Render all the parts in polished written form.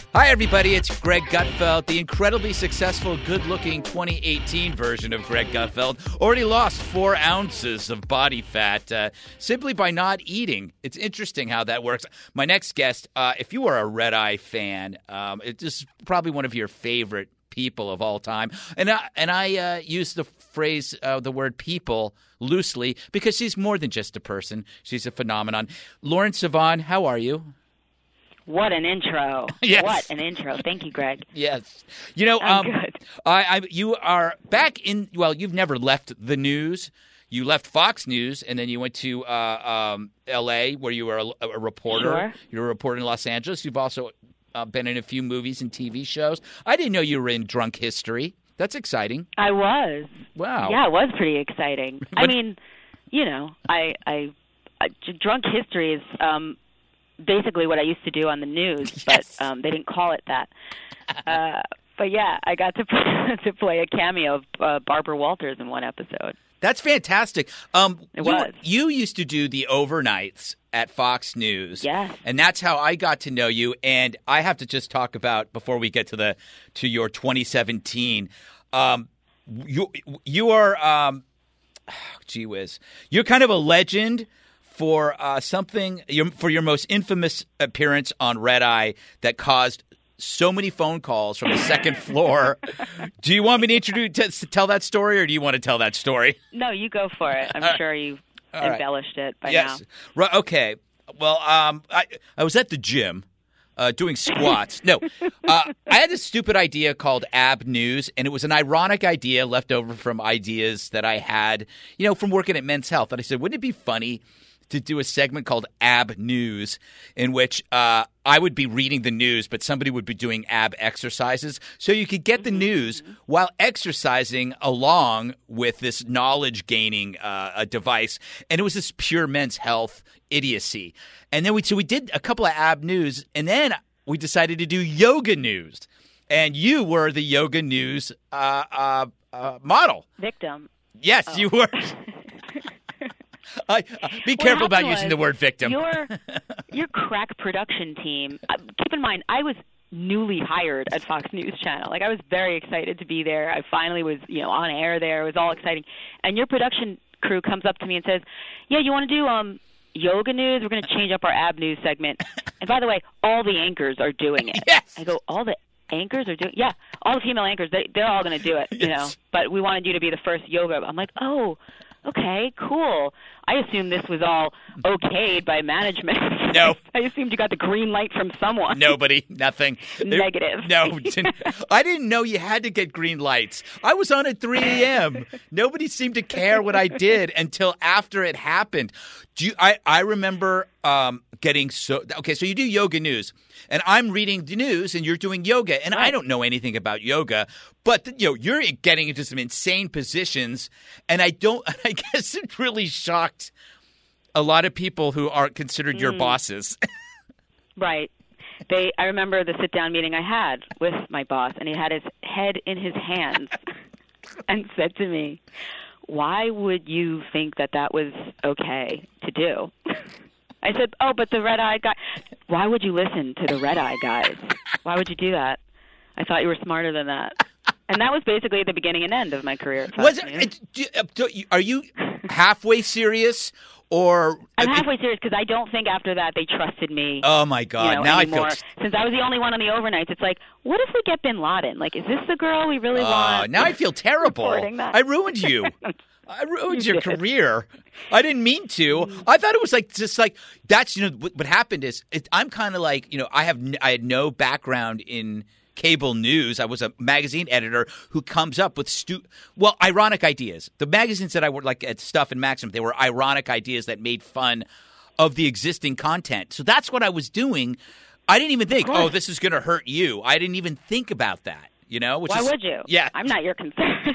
Hi, everybody. It's Greg Gutfeld, the incredibly successful, good-looking 2018 version of Greg Gutfeld. Already lost 4 ounces of body fat simply by not eating. It's interesting how that works. My next guest, if you are a Red Eye fan, this is probably one of your favorite people of all time. And I use the phrase, the word people, loosely because she's more than just a person. She's a phenomenon. Lauren Sivan, how are you? What an intro. Yes. What an intro. Thank you, Greg. Yes. You know, I'm good. You are back in, well, you've never left the news. You left Fox News, and then you went to L.A., where you were a reporter. Sure. You were a reporter in Los Angeles. You've also been in a few movies and TV shows. I didn't know you were in Drunk History. That's exciting. I was. Wow. Yeah, it was pretty exciting. I mean, you know, Drunk History is basically what I used to do on the news, Yes. but they didn't call it that. But yeah, I got to play a cameo of Barbara Walters in one episode. That's fantastic. It was. You used to do the overnights at Fox News. Yes. And that's how I got to know you. And I have to just talk about, before we get to your 2017, you are, gee whiz, you're kind of a legend for for your most infamous appearance on Red Eye that caused so many phone calls from the second floor. Do you want me to tell that story, or do you want to tell that story? No, you go for it. I'm sure you've embellished it by now. Right. Okay. Well, I was at the gym doing squats. No, I had this stupid idea called Ab News, and it was an ironic idea left over from ideas that I had, from working at Men's Health. And I said, wouldn't it be funny to do a segment called Ab News, in which I would be reading the news, but somebody would be doing ab exercises. So you could get the news while exercising along with this knowledge-gaining device. And it was this pure Men's Health idiocy. And then we did a couple of Ab News, and then we decided to do Yoga News. And you were the Yoga News model. Victim. Yes, you were. Be careful about using the word victim. Your crack production team, keep in mind, I was newly hired at Fox News Channel. Like, I was very excited to be there. I finally was, on air there. It was all exciting. And your production crew comes up to me and says, yeah, you want to do Yoga News? We're going to change up our Ab News segment. And by the way, all the anchors are doing it. Yes. I go, all the anchors are doing? Yeah, all the female anchors, they're all going to do it, Yes. But we wanted you to be the first yoga. I'm like, oh, okay, cool. I assumed this was all okayed by management. No. I assumed you got the green light from someone. Nobody, nothing. Negative. No, I didn't know you had to get green lights. I was on at 3 a.m. Nobody seemed to care what I did until after it happened. I remember getting so – okay, so you do Yoga News, and I'm reading the news, and you're doing yoga, and I don't know anything about yoga, but you're getting into some insane positions, and I guess it really shocked a lot of people who are considered your bosses. Right. I remember the sit-down meeting I had with my boss, and he had his head in his hands and said to me, why would you think that was okay to do? I said, oh, but the Red Eye guy. Why would you listen to the Red Eye guys? Why would you do that? I thought you were smarter than that. And that was basically the beginning and end of my career at Fox News. Are you halfway serious? Or I'm halfway serious because I don't think after that they trusted me. Oh my God! Now anymore. I feel since I was the only one on the overnights. It's like, what if we get Bin Laden? Like, is this the girl we really want? Now I feel terrible. I ruined you. I ruined your career. I didn't mean to. I thought it was just like that's what happened is I'm kind of like I had no background in cable news. I was a magazine editor who comes up with ironic ideas. The magazines that I worked like at Stuff and Maxim, they were ironic ideas that made fun of the existing content. So that's what I was doing. I didn't even think, this is going to hurt you. I didn't even think about that. Why would you? Yeah, I'm not your concern.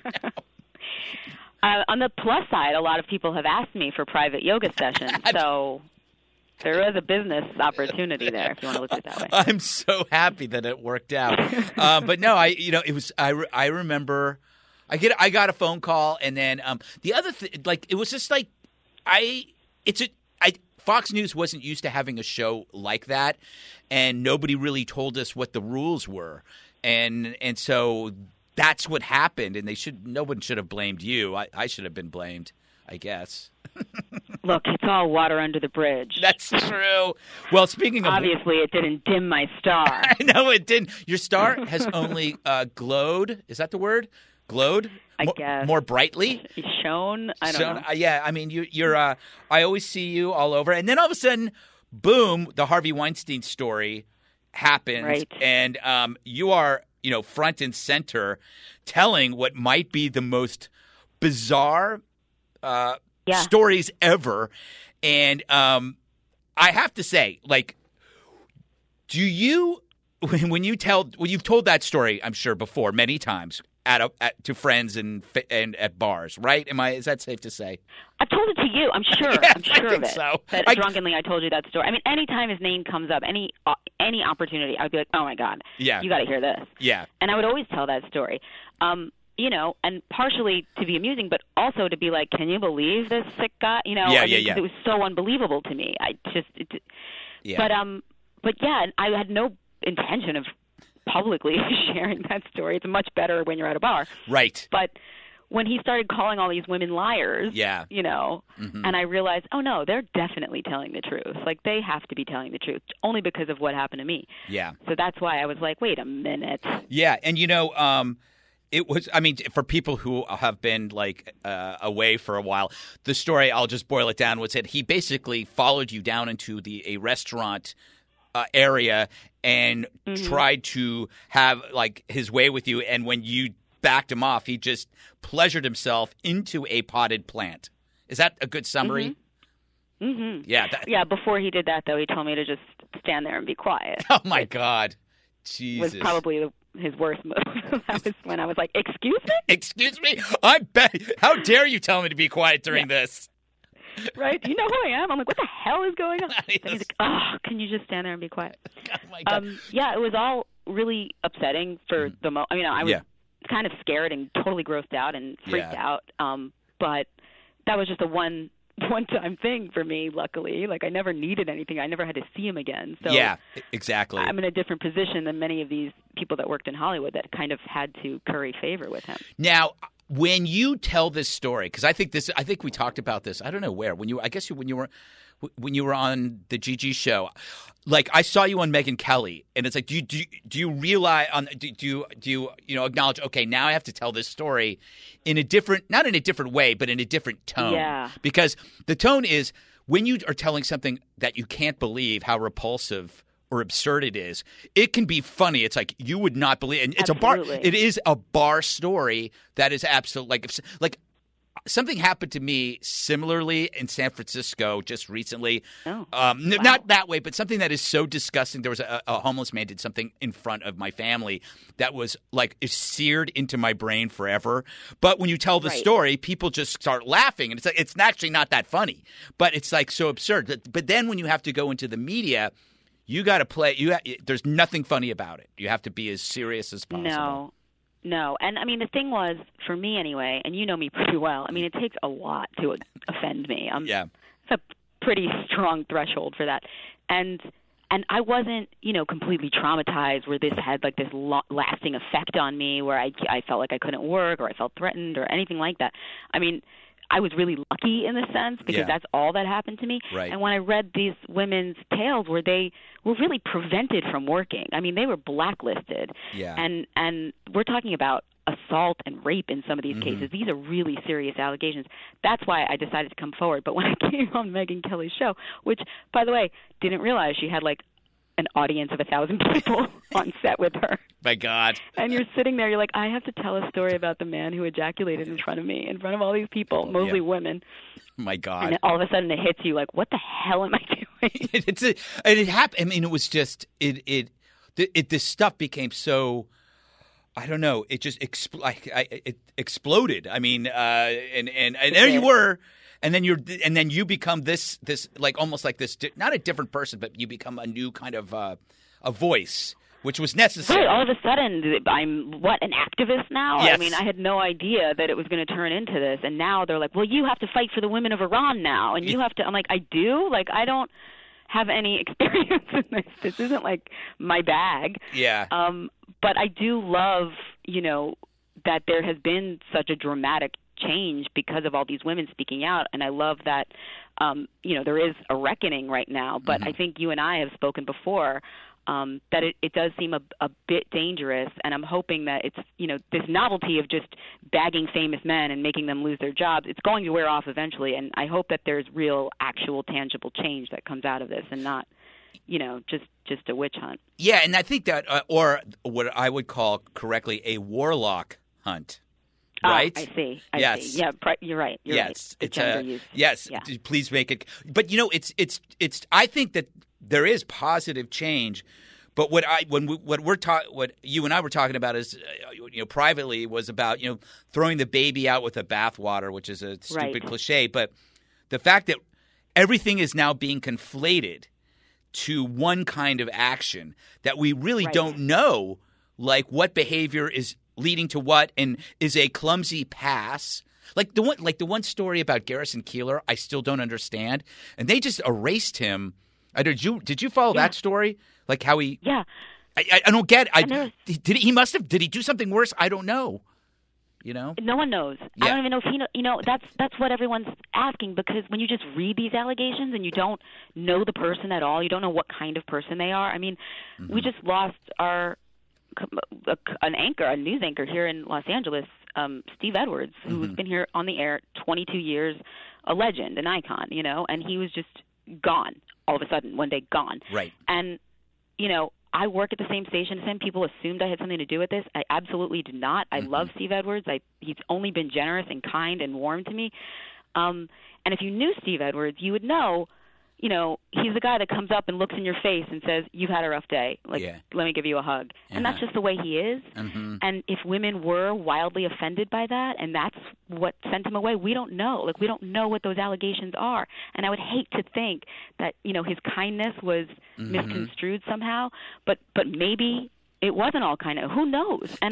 On the plus side, a lot of people have asked me for private yoga sessions, so there is a business opportunity there if you want to look at it that way. I'm so happy that it worked out. But no, it was. I remember, I got a phone call, and then the other thing, it was just like Fox News wasn't used to having a show like that, and nobody really told us what the rules were, and so that's what happened. And no one should have blamed you. I should have been blamed, I guess. Look, it's all water under the bridge. That's true. Well, speaking of... Obviously, it didn't dim my star. I know it didn't. Your star has only glowed. Is that the word? Glowed? I guess. More brightly? Shone? I don't know. Yeah, I mean, you're I always see you all over. And then all of a sudden, boom, the Harvey Weinstein story happens. Right. And you are, front and center telling what might be the most bizarre stories ever. And I have to say, do you, when you've told that story, I'm sure before many times to friends and at bars, right? Is that safe to say? I've told it to you. I'm sure. Yes, I'm sure I think of it. So. Drunkenly, I told you that story. I mean, anytime his name comes up, any opportunity, I would be like, oh my God, you got to hear this. Yeah. And I would always tell that story. And partially to be amusing, but also to be like, can you believe this sick guy? Yeah. It was so unbelievable to me. But yeah, I had no intention of publicly sharing that story. It's much better when you're at a bar. Right. But when he started calling all these women liars, and I realized, oh no, they're definitely telling the truth. They have to be telling the truth only because of what happened to me. Yeah. So that's why I was like, wait a minute. Yeah, and it was, for people who have been away for a while, the story, I'll just boil it down, was that he basically followed you down into a restaurant area and tried to have his way with you. And when you backed him off, he just pleasured himself into a potted plant. Is that a good summary? Mm-hmm. Yeah. Before he did that, though, he told me to just stand there and be quiet. Oh, my God. Jesus. Was probably his worst move. That was when I was like, excuse me? Excuse me? I bet. How dare you tell me to be quiet during this? Right? You know who I am? I'm like, what the hell is going on? Yes. And he's like, oh, can you just stand there and be quiet? Oh, my God. It was all really upsetting for the moment. I mean, I was kind of scared and totally grossed out and freaked out. But that was just a one-time thing for me, luckily. I never needed anything. I never had to see him again. So yeah, exactly. I'm in a different position than many of these people that worked in Hollywood that kind of had to curry favor with him. Now, when you tell this story, because I think we talked about this. I don't know where. When you were on the Gigi show, I saw you on Megyn Kelly, and it's like, do you realize do you acknowledge? Okay, now I have to tell this story in a different, not in a different way, but in a different tone. Yeah. Because the tone is when you are telling something that you can't believe how repulsive or absurd it is, it can be funny. It's like you would not believe, and it's Absolutely. a bar. It is a bar story that is absolutely something happened to me similarly in San Francisco just recently. Oh, Not that way, but something that is so disgusting. There was a homeless man did something in front of my family that was is seared into my brain forever. But when you tell the story, people just start laughing, and it's actually not that funny, but it's so absurd. But then when you have to go into the media, you got to play. There's nothing funny about it. You have to be as serious as possible. No. And, I mean, the thing was, for me anyway, and you know me pretty well, I mean, it takes a lot to offend me. It's a pretty strong threshold for that. And I wasn't, completely traumatized where this had, this lasting effect on me where I felt like I couldn't work or I felt threatened or anything like that. I mean, I was really lucky in a sense because that's all that happened to me. Right. And when I read these women's tales where they were really prevented from working, I mean, they were blacklisted. Yeah. And we're talking about assault and rape in some of these cases. These are really serious allegations. That's why I decided to come forward. But when I came on Megyn Kelly's show, which, by the way, didn't realize she had an audience of 1,000 people on set with her. My God. And you're sitting there, you're like, I have to tell a story about the man who ejaculated in front of me, in front of all these people, mostly women. My God. And then all of a sudden it hits you what the hell am I doing? It happened. I mean, it was just, this stuff became so, I don't know, it just it exploded. I mean, and there you were. And then you become this almost this, not a different person, but you become a new kind of a voice which was necessary. Right, all of a sudden, I'm, an activist now? Yes. I mean, I had no idea that it was going to turn into this, and now they're like, well, you have to fight for the women of Iran now, and you have to, I'm like, I do? Like, I don't have any experience in this. This isn't, like, my bag. Yeah. But I do love, that there has been such a dramatic change because of all these women speaking out, and I love that, there is a reckoning right now, but I think you and I have spoken before that it does seem a bit dangerous, and I'm hoping that it's, this novelty of just bagging famous men and making them lose their jobs, it's going to wear off eventually, and I hope that there's real, actual, tangible change that comes out of this and not, just a witch hunt. Yeah, and I think that, or what I would call correctly a warlock hunt. Right? I see. Yes. See. Yeah, you're right. You're right. It's gender use. Yes. Yeah. Please make it. But it's. I think that there is positive change. But what you and I were talking about is, privately was about throwing the baby out with the bathwater, which is a stupid cliche. But the fact that everything is now being conflated to one kind of action that we really don't know, like what behavior is leading to what, and is a clumsy pass. Like the one story about Garrison Keillor, I still don't understand, and they just erased him. Did you follow that story? Like how he? Yeah. I don't get. Did he do something worse? I don't know. No one knows. Yeah. I don't even know if he know. That's what everyone's asking, because when you just read these allegations and you don't know the person at all, you don't know what kind of person they are. I mean, we just lost a news anchor here in Los Angeles, Steve Edwards, who's been here on the air 22 years, a legend, an icon, and he was just gone all of a sudden, one day gone. Right. And, I work at the same station as him. People assumed I had something to do with this. I absolutely did not. I love Steve Edwards. He's only been generous and kind and warm to me. And if you knew Steve Edwards, you would know, he's the guy that comes up and looks in your face and says, you've had a rough day. Let me give you a hug. And that's just the way he is. And if women were wildly offended by that, and that's what sent him away, we don't know. Like, we don't know what those allegations are. And I would hate to think that, his kindness was misconstrued somehow. But maybe it wasn't all kindness. Who knows? And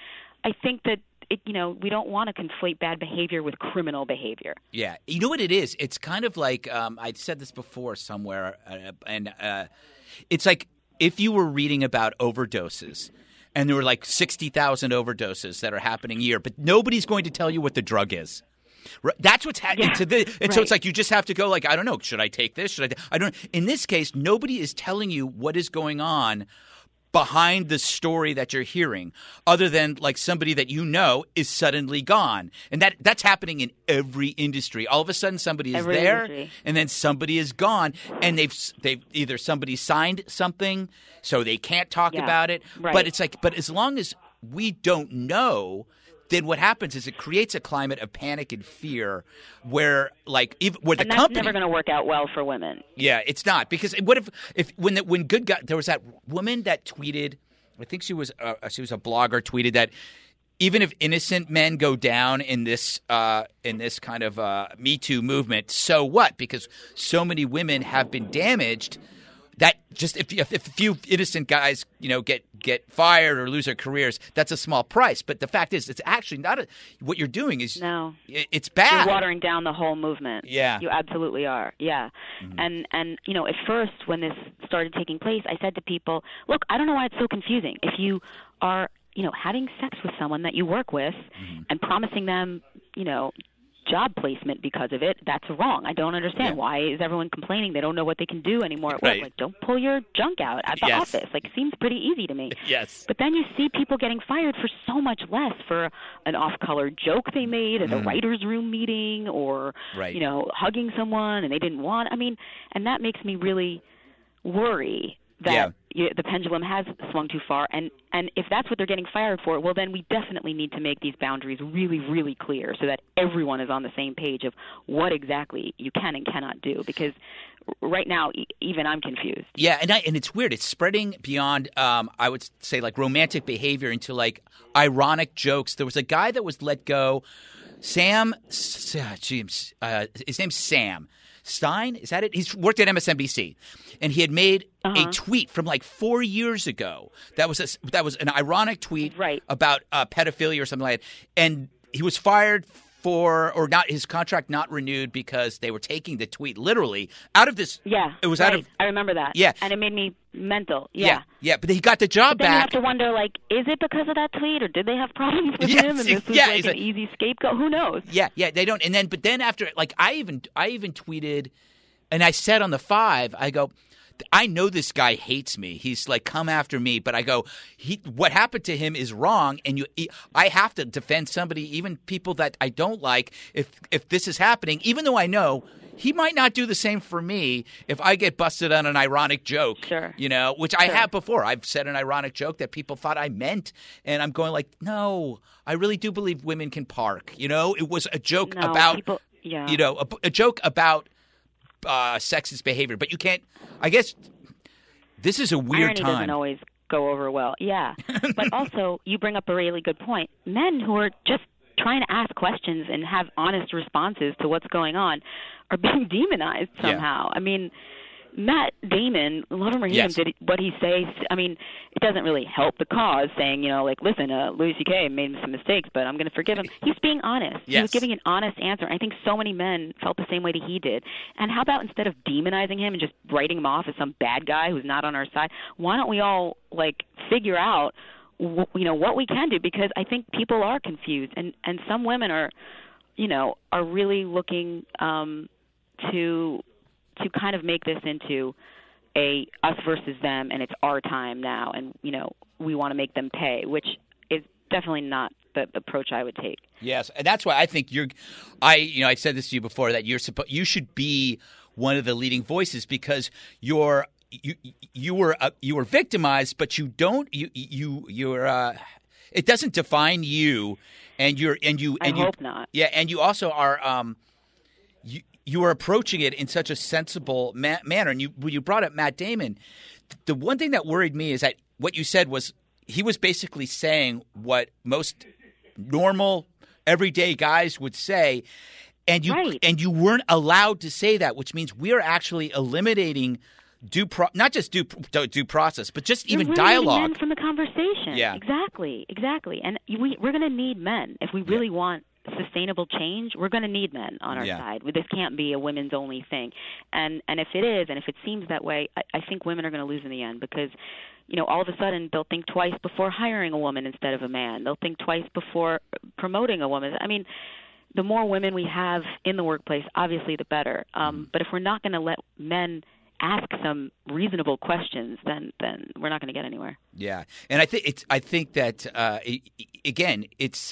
I think that, we don't want to conflate bad behavior with criminal behavior. Yeah. You know what it is? It's kind of like I said this before somewhere, and it's like if you were reading about overdoses and there were like 60,000 overdoses that are happening a year, but nobody's going to tell you what the drug is. That's what's happening to this. And so it's like you just have to go like, I don't know, should I take this? Should I don't. In this case, nobody is telling you what is going on behind the story that you're hearing, other than like somebody that is suddenly gone. And that's happening in every industry. All of a sudden somebody is there and then somebody is gone, and they've either somebody signed something so they can't talk about it. Right. But it's like, but as long as we don't know, then what happens is it creates a climate of panic and fear where that's never going to work out well for women. Yeah, it's not, because what if when good guy, there was that woman that tweeted, I think she was a blogger, tweeted that even if innocent men go down in this kind of Me Too movement, so what? Because so many women have been damaged. That just if a few innocent guys, get fired or lose their careers, that's a small price. But the fact is, it's actually not what you're doing is it's bad. You're watering down the whole movement. Yeah, you absolutely are. Yeah, and at first when this started taking place, I said to people, look, I don't know why it's so confusing. If you are having sex with someone that you work with and promising them job placement because of it, that's wrong. I don't understand. Why is everyone complaining they don't know what they can do anymore at work? Like, don't pull your junk out at the office. Like, it seems pretty easy to me. Yes. But then you see people getting fired for so much less, for an off-color joke they made at a writer's room meeting, or hugging someone and they didn't want. I mean, and that makes me really worry that the pendulum has swung too far, and if that's what they're getting fired for, well, then we definitely need to make these boundaries really, really clear so that everyone is on the same page of what exactly you can and cannot do, because right now, even I'm confused. Yeah, and it's weird. It's spreading beyond, I would say, like romantic behavior into like ironic jokes. There was a guy that was let go, his name's Sam. Stein, is that it? He's worked at MSNBC, and he had made a tweet from like 4 years ago. That was an ironic tweet about pedophilia or something like that, and he was fired or not, his contract not renewed because they were taking the tweet literally out of this. Yeah, it was out of. I remember that. Yeah, and it made me mental. Yeah, but he got the job but then back. You have to wonder, like, is it because of that tweet, or did they have problems with him, and this was like an easy scapegoat? Who knows? Yeah, they don't. And then after, like, I even tweeted, and I said on the 5, I go, I know this guy hates me. He's like, come after me. But I go, what happened to him is wrong, and I have to defend somebody, even people that I don't like, if this is happening, even though I know he might not do the same for me if I get busted on an ironic joke. Sure. Which I have before. I've said an ironic joke that people thought I meant, and I'm going like, no, I really do believe women can park. It was a joke about people, a joke about sexist behavior, but you can't. I guess this is a weird Irony time. Doesn't always go over well. Yeah, but also you bring up a really good point. Men who are just trying to ask questions and have honest responses to what's going on are being demonized somehow. Yeah. I mean, Matt Damon, love him or hate him, did what he says. I mean, it doesn't really help the cause saying, like, listen, Louis C.K. made some mistakes, but I'm going to forgive him. He's being honest. Yes. He was giving an honest answer. I think so many men felt the same way that he did. And how about instead of demonizing him and just writing him off as some bad guy who's not on our side, why don't we all, like, figure out, what we can do? Because I think people are confused, and some women are really looking to kind of make this into a us versus them, and it's our time now, and we want to make them pay, which is definitely not the approach I would take. Yes, and that's why I think I said this to you before, that you should be one of the leading voices, because you were victimized, but you don't it doesn't define you, and I hope not. Yeah, and you also are you are approaching it in such a sensible manner. And when you brought up Matt Damon, the one thing that worried me is that what you said was he was basically saying what most normal, everyday guys would say, and you weren't allowed to say that, which means we are actually eliminating not just due process, but just even dialogue men from the conversation. Yeah, exactly. And we're going to need men if we really want sustainable change. We're going to need men on our side. This can't be a women's only thing. And if it is, and if it seems that way, I think women are going to lose in the end, because all of a sudden they'll think twice before hiring a woman instead of a man. They'll think twice before promoting a woman. I mean, the more women we have in the workplace, obviously the better. But if we're not going to let men ask some reasonable questions, then we're not going to get anywhere. Yeah, and I think that again, it's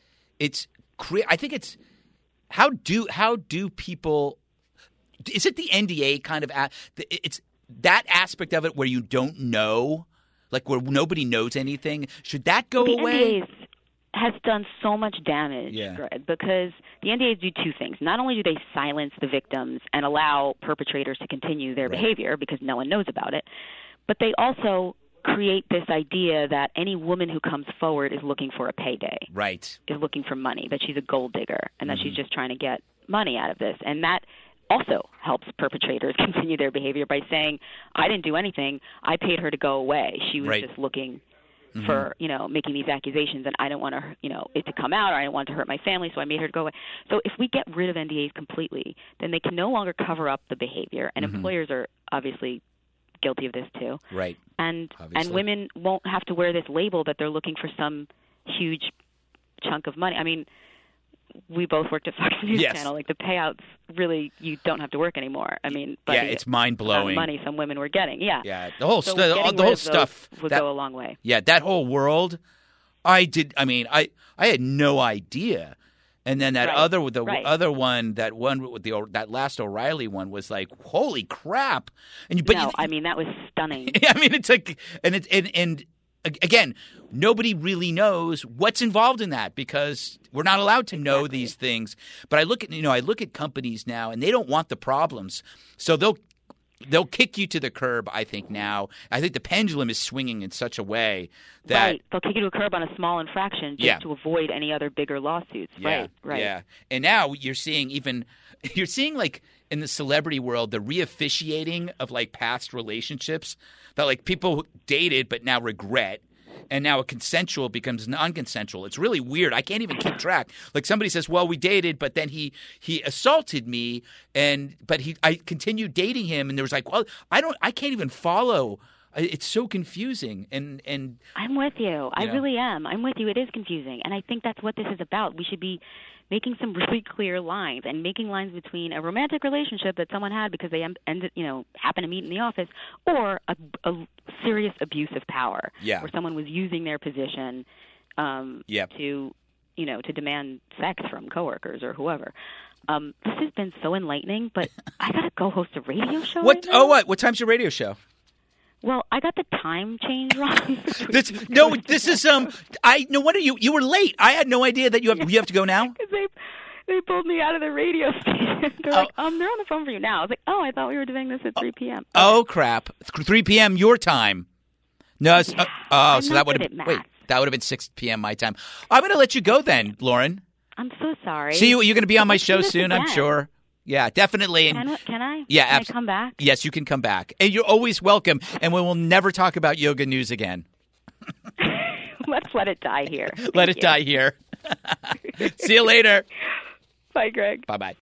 I think it's how do people? Is it the NDA kind of? It's that aspect of it where you don't know, like where nobody knows anything. Should that go away? NDAs has done so much damage, Greg, because the NDAs do two things. Not only do they silence the victims and allow perpetrators to continue their behavior because no one knows about it, but they also create this idea that any woman who comes forward is looking for a payday, is looking for money, that she's a gold digger, and that she's just trying to get money out of this. And that also helps perpetrators continue their behavior by saying, I didn't do anything, I paid her to go away. She was just looking for, making these accusations, and I don't want her, it to come out, or I don't want it to hurt my family, so I made her go away. So if we get rid of NDAs completely, then they can no longer cover up the behavior, and employers are obviously guilty of this too. Right. And women won't have to wear this label that they're looking for some huge chunk of money. I mean, we both worked at Fox News Channel. Like, the payouts, really, you don't have to work anymore. I mean, but it's mind-blowing. Money some women were getting. Yeah. The whole stuff would go a long way. Yeah, that whole world. I had no idea. And then that other one, that last O'Reilly one was like, holy crap! I mean, that was stunning. I mean, it's like, and again, nobody really knows what's involved in that, because we're not allowed to know these things. But I look at companies now, and they don't want the problems, so they'll kick you to the curb. I think now. I think the pendulum is swinging in such a way that they'll kick you to the curb on a small infraction just to avoid any other bigger lawsuits. Yeah. And now you're seeing like in the celebrity world, the reofficiating of like past relationships that like people dated but now regret. And now a consensual becomes non-consensual. It's really weird. I can't even keep track. Like somebody says, "Well, we dated, but then he assaulted me, but I continued dating him." And there was like, "Well, I can't even follow." It's so confusing. And I'm with you. I really am. I'm with you. It is confusing, and I think that's what this is about. We should be making some really clear lines and making lines between a romantic relationship that someone had because they happened to meet in the office, or a serious abuse of power, where someone was using their position to demand sex from coworkers or whoever. This has been so enlightening, but I gotta go host a radio show. What? Right now. Oh, what? What time's your radio show? Well, I got the time change wrong. This is what are you? You were late. I had no idea that you have to go now. Because they pulled me out of the radio station. They're like, they're on the phone for you now. I was like, I thought we were doing this at 3 p.m. Okay. Oh crap, 3 p.m. your time. No, so that would have been 6 p.m. my time. I'm going to let you go then, Lauren. I'm so sorry. See, you're going to be on my show soon, I'm sure. Yeah, definitely. And can I? Yeah, can I come back? Yes, you can come back. And you're always welcome. And we will never talk about yoga news again. Let's let it die here. Let it die here. See you later. Bye, Greg. Bye-bye.